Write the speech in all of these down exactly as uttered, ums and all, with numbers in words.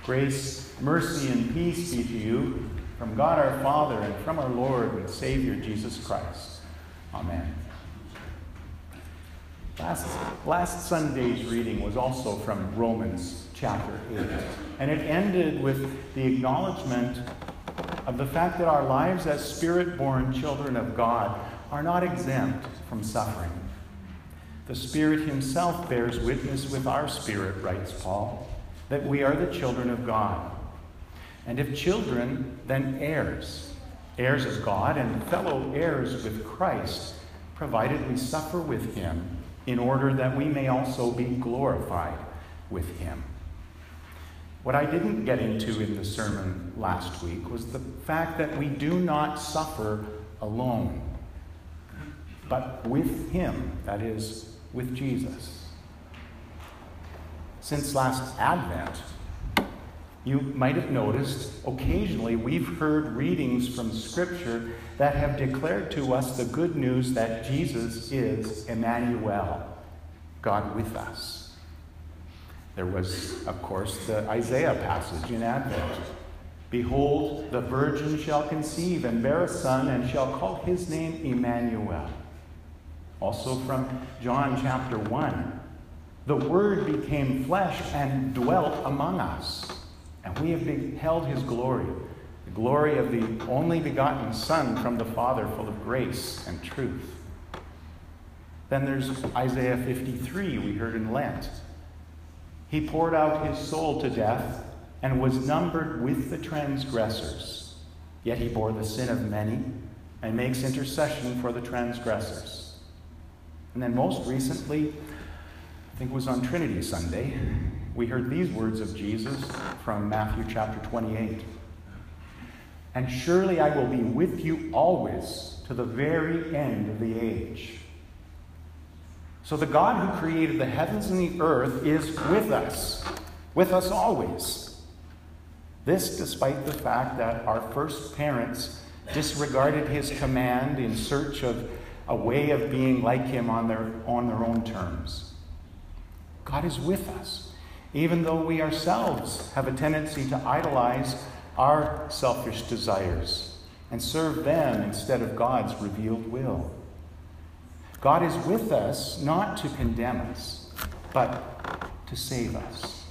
Grace, mercy, and peace be to you from God our Father and from our Lord and Savior Jesus Christ. Amen. Last, last Sunday's reading was also from Romans chapter eight, and it ended with the acknowledgement of the fact that our lives as Spirit-born children of God are not exempt from suffering. The Spirit himself bears witness with our spirit, writes Paul, that we are the children of God. And if children, then heirs, heirs of God and fellow heirs with Christ, provided we suffer with him, in order that we may also be glorified with him. What I didn't get into in the sermon last week was the fact that we do not suffer alone, but with him, that is, with Jesus. Since last Advent, you might have noticed occasionally we've heard readings from Scripture that have declared to us the good news that Jesus is Emmanuel, God with us. There was, of course, the Isaiah passage in Advent. Behold, the virgin shall conceive and bear a son, and shall call his name Emmanuel. Also from John chapter one. The Word became flesh and dwelt among us, and we have beheld his glory, the glory of the only begotten Son from the Father, full of grace and truth. Then there's Isaiah fifty-three, we heard in Lent. He poured out his soul to death and was numbered with the transgressors. Yet he bore the sin of many and makes intercession for the transgressors. And then most recently, I think it was on Trinity Sunday, we heard these words of Jesus from Matthew chapter twenty-eight. And surely I will be with you always to the very end of the age. So the God who created the heavens and the earth is with us, with us always. This despite the fact that our first parents disregarded his command in search of a way of being like him on their, on their own terms. God is with us, even though we ourselves have a tendency to idolize our selfish desires and serve them instead of God's revealed will. God is with us not to condemn us, but to save us.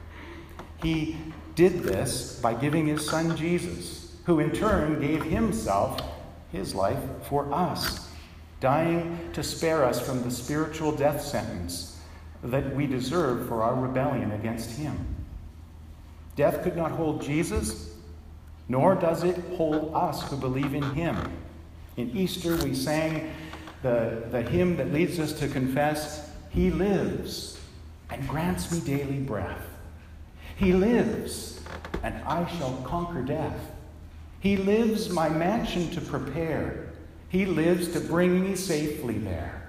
He did this by giving his Son Jesus, who in turn gave himself, his life, for us, dying to spare us from the spiritual death sentence that we deserve for our rebellion against him. Death could not hold Jesus, nor does it hold us who believe in him. In Easter we sang The, the hymn that leads us to confess, he lives and grants me daily breath. He lives and I shall conquer death. He lives my mansion to prepare. He lives to bring me safely there.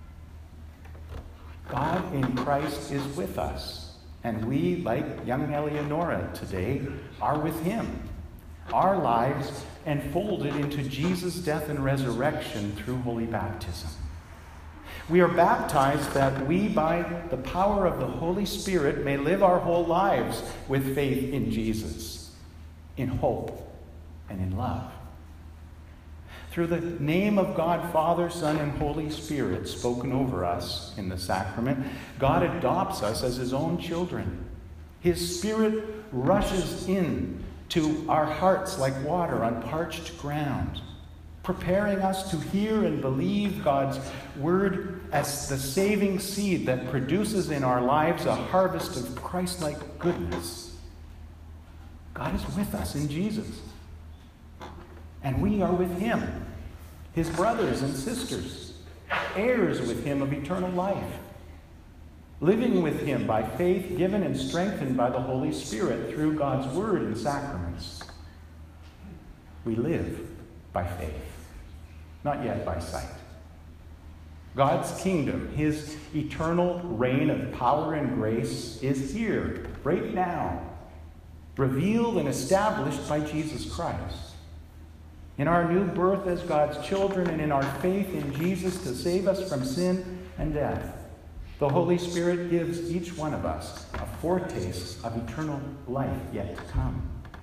God in Christ is with us, and we, like young Eleonora today, are with him. Our lives enfolded into Jesus' death and resurrection through holy baptism. We are baptized that we, by the power of the Holy Spirit, may live our whole lives with faith in Jesus, in hope, and in love. Through the name of God, Father, Son, and Holy Spirit spoken over us in the sacrament, God adopts us as his own children. His Spirit rushes in to our hearts like water on parched ground, preparing us to hear and believe God's word as the saving seed that produces in our lives a harvest of Christ-like goodness. God is with us in Jesus, and we are with him, his brothers and sisters, heirs with him of eternal life, living with him by faith given and strengthened by the Holy Spirit through God's word and sacraments. We live by faith, not yet by sight. God's kingdom, his eternal reign of power and grace, is here, right now, revealed and established by Jesus Christ. In our new birth as God's children and in our faith in Jesus to save us from sin and death, The Holy Spirit gives each one of us a foretaste of eternal life yet to come.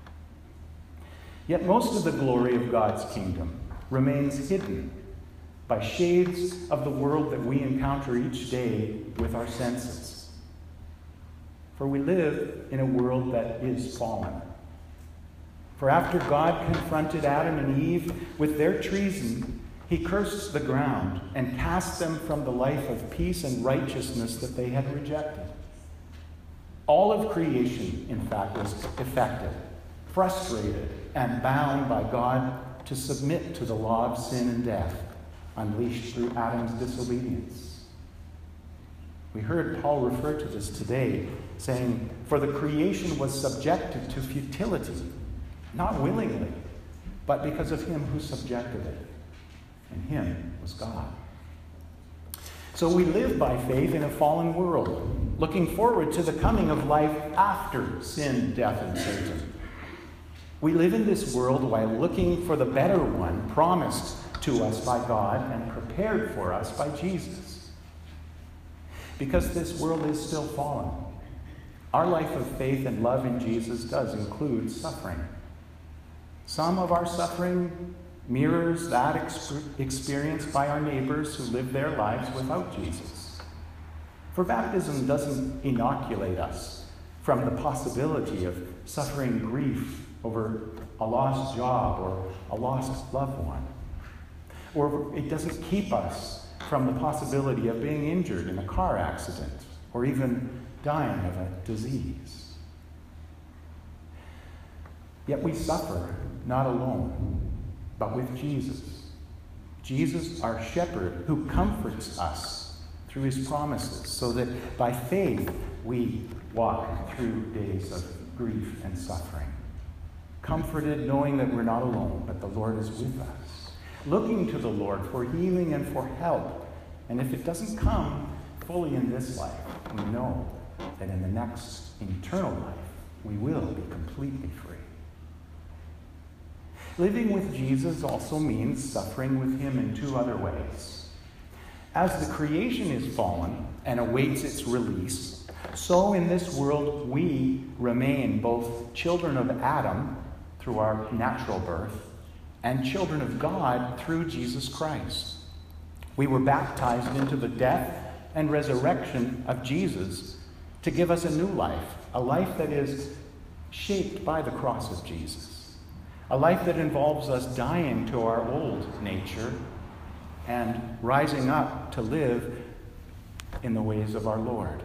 Yet most of the glory of God's kingdom remains hidden by shades of the world that we encounter each day with our senses. For we live in a world that is fallen. For after God confronted Adam and Eve with their treason, he cursed the ground and cast them from the life of peace and righteousness that they had rejected. All of creation, in fact, was affected, frustrated, and bound by God to submit to the law of sin and death, unleashed through Adam's disobedience. We heard Paul refer to this today, saying, "For the creation was subjected to futility, not willingly, but because of him who subjected it. And him was God." So we live by faith in a fallen world, looking forward to the coming of life after sin, death, and Satan. We live in this world while looking for the better one promised to us by God and prepared for us by Jesus. Because this world is still fallen, our life of faith and love in Jesus does include suffering. Some of our suffering mirrors that exp- experienced by our neighbors who live their lives without Jesus. For baptism doesn't inoculate us from the possibility of suffering grief over a lost job or a lost loved one. Or it doesn't keep us from the possibility of being injured in a car accident or even dying of a disease. Yet we suffer not alone, but with Jesus. Jesus, our shepherd, who comforts us through his promises, so that by faith we walk through days of grief and suffering. Comforted knowing that we're not alone, but the Lord is with us. Looking to the Lord for healing and for help. And if it doesn't come fully in this life, we know that in the next eternal life, we will be completely free. Living with Jesus also means suffering with him in two other ways. As the creation is fallen and awaits its release, so in this world we remain both children of Adam through our natural birth and children of God through Jesus Christ. We were baptized into the death and resurrection of Jesus to give us a new life, a life that is shaped by the cross of Jesus. A life that involves us dying to our old nature and rising up to live in the ways of our Lord.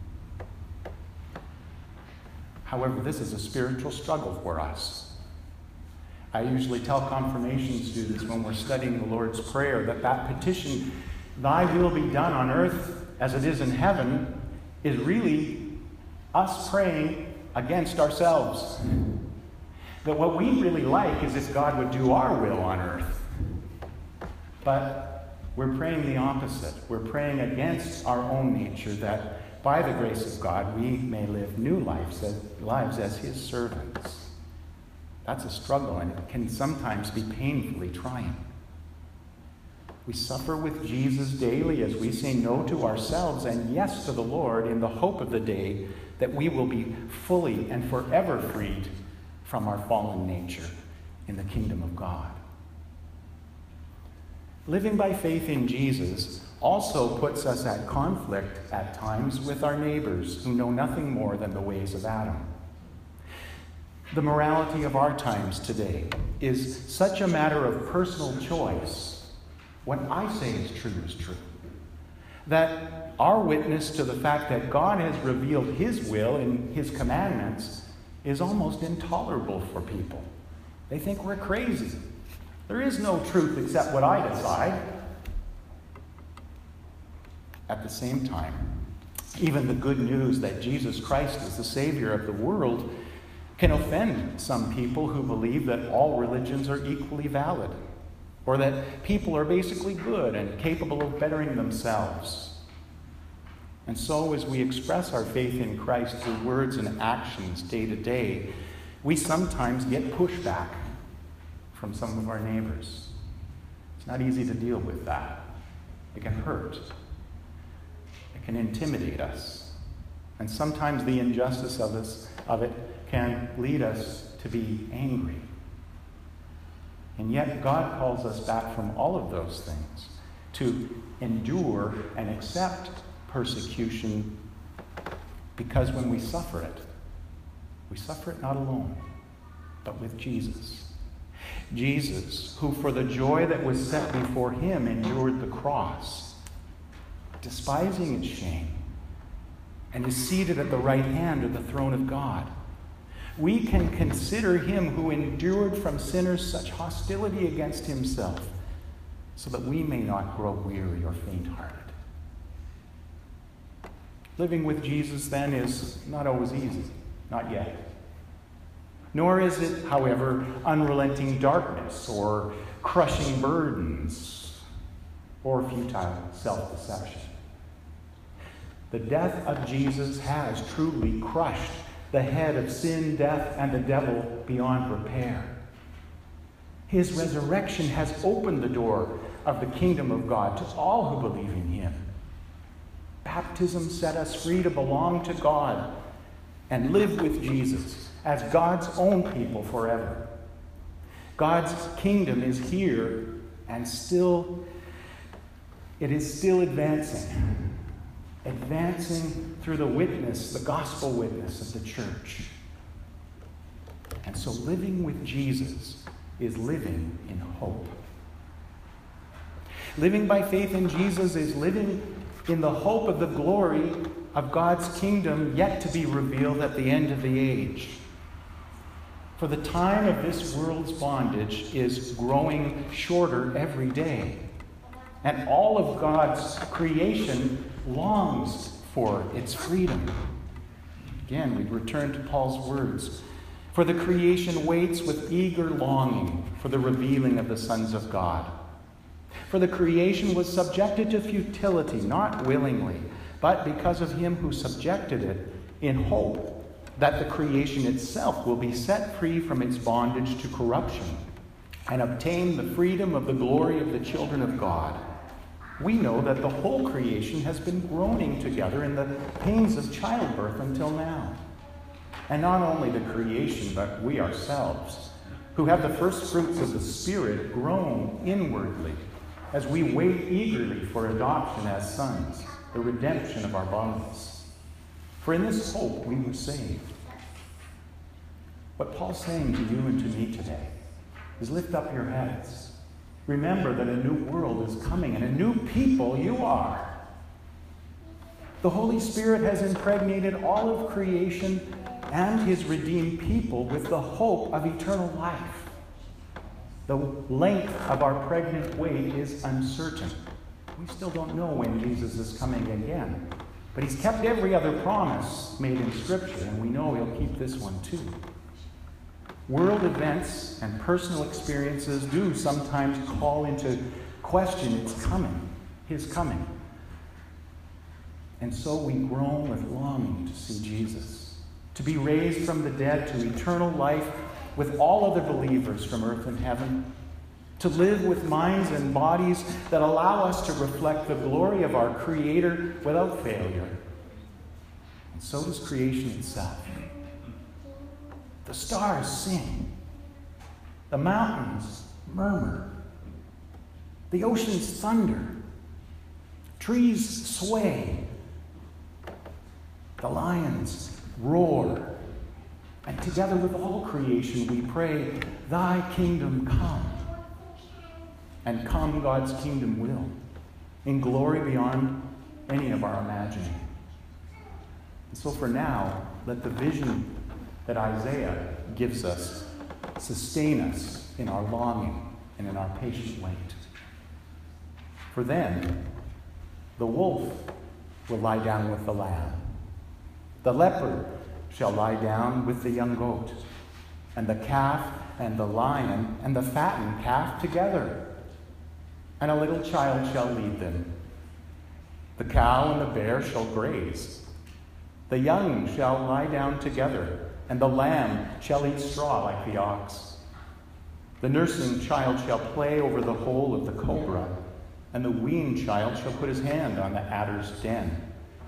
However, this is a spiritual struggle for us. I usually tell confirmation students when we're studying the Lord's Prayer that that petition, "Thy will be done on earth as it is in heaven," is really us praying against ourselves. That what we really like is if God would do our will on earth. But we're praying the opposite. We're praying against our own nature, that by the grace of God we may live new lives as, lives as his servants. That's a struggle, and it can sometimes be painfully trying. We suffer with Jesus daily as we say no to ourselves and yes to the Lord in the hope of the day that we will be fully and forever freed from our fallen nature in the kingdom of God. Living by faith in Jesus also puts us at conflict at times with our neighbors who know nothing more than the ways of Adam. The morality of our times today is such a matter of personal choice. What I say is true is true. That our witness to the fact that God has revealed his will in his commandments is almost intolerable for people. They think we're crazy. There is no truth except what I decide. At the same time, even the good news that Jesus Christ is the Savior of the world can offend some people who believe that all religions are equally valid, or that people are basically good and capable of bettering themselves. And so, as we express our faith in Christ through words and actions day to day, we sometimes get pushback from some of our neighbors. It's not easy to deal with that. It can hurt. It can intimidate us. And sometimes the injustice of, us, of it can lead us to be angry. And yet God calls us back from all of those things to endure and accept persecution, because when we suffer it, we suffer it not alone, but with Jesus. Jesus, who for the joy that was set before him endured the cross, despising its shame, and is seated at the right hand of the throne of God. We can consider him who endured from sinners such hostility against himself, so that we may not grow weary or faint-hearted. Living with Jesus, then, is not always easy, not yet. Nor is it, however, unrelenting darkness or crushing burdens or futile self-deception. The death of Jesus has truly crushed the head of sin, death, and the devil beyond repair. His resurrection has opened the door of the kingdom of God to all who believe in him. Baptism set us free to belong to God and live with Jesus as God's own people forever. God's kingdom is here, and still, it is still advancing. Advancing through the witness, the gospel witness of the church. And so living with Jesus is living in hope. Living by faith in Jesus is living in the hope of the glory of God's kingdom yet to be revealed at the end of the age. For the time of this world's bondage is growing shorter every day. And all of God's creation longs for its freedom. Again, we return to Paul's words. For the creation waits with eager longing for the revealing of the sons of God. For the creation was subjected to futility, not willingly, but because of him who subjected it, in hope that the creation itself will be set free from its bondage to corruption and obtain the freedom of the glory of the children of God. We know that the whole creation has been groaning together in the pains of childbirth until now. And not only the creation, but we ourselves, who have the first fruits of the Spirit, groan inwardly as we wait eagerly for adoption as sons, the redemption of our bodies. For in this hope we were saved. What Paul's saying to you and to me today is lift up your heads. Remember that a new world is coming, and a new people you are. The Holy Spirit has impregnated all of creation and his redeemed people with the hope of eternal life. The length of our pregnant wait is uncertain. We still don't know when Jesus is coming again. But he's kept every other promise made in Scripture, and we know he'll keep this one too. World events and personal experiences do sometimes call into question its coming, his coming. And so we groan with longing to see Jesus, to be raised from the dead to eternal life with all other believers from earth and heaven, to live with minds and bodies that allow us to reflect the glory of our Creator without failure. And so does creation itself. The stars sing. The mountains murmur. The oceans thunder. Trees sway. The lions roar. And together with all creation we pray, thy kingdom come. And come God's kingdom will, in glory beyond any of our imagining. And so for now, let the vision that Isaiah gives us sustain us in our longing and in our patient wait. For then, the wolf will lie down with the lamb. The leopard shall lie down with the young goat, and the calf and the lion and the fattened calf together. And a little child shall lead them. The cow and the bear shall graze. The young shall lie down together, and the lamb shall eat straw like the ox. The nursing child shall play over the hole of the cobra, and the weaned child shall put his hand on the adder's den.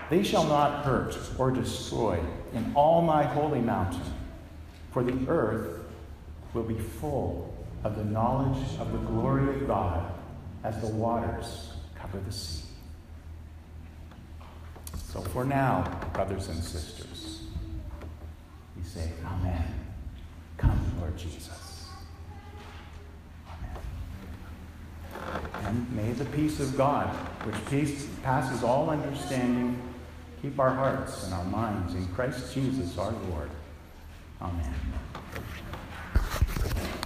They shall not hurt or destroy in all my holy mountain, for the earth will be full of the knowledge of the glory of God as the waters cover the sea. So for now, brothers and sisters, we say, Amen. Come, Lord Jesus. Amen. And may the peace of God, which peace passes all understanding, keep our hearts and our minds in Christ Jesus our Lord. Amen.